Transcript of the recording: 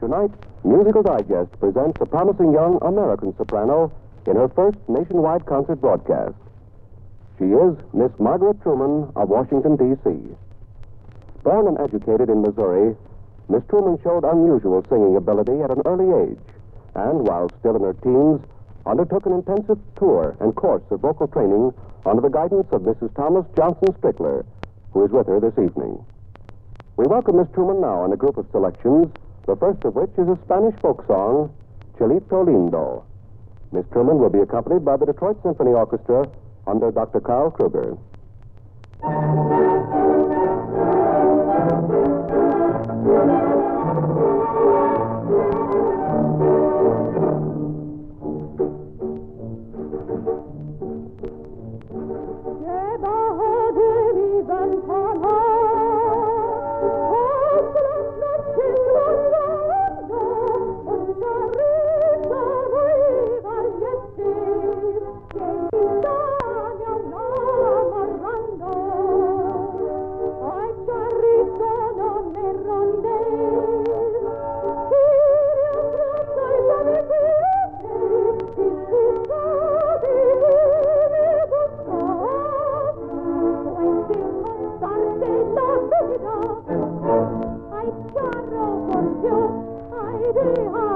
Tonight, Musical Digest presents a promising young American soprano in her first nationwide concert broadcast. She is Miss Margaret Truman of Washington, D.C. Born and educated in Missouri, Miss Truman showed unusual singing ability at an early age, and while still in her teens, undertook an intensive tour and course of vocal training under the guidance of Mrs. Thomas Johnson Strickler, who is with her this evening. We welcome Miss Truman now in a group of selections, the first of which is a Spanish folk song, Chilito Lindo. Miss Truman will be accompanied by the Detroit Symphony Orchestra under Dr. Carl Kruger. Ay, charro, por Dios, ay, deja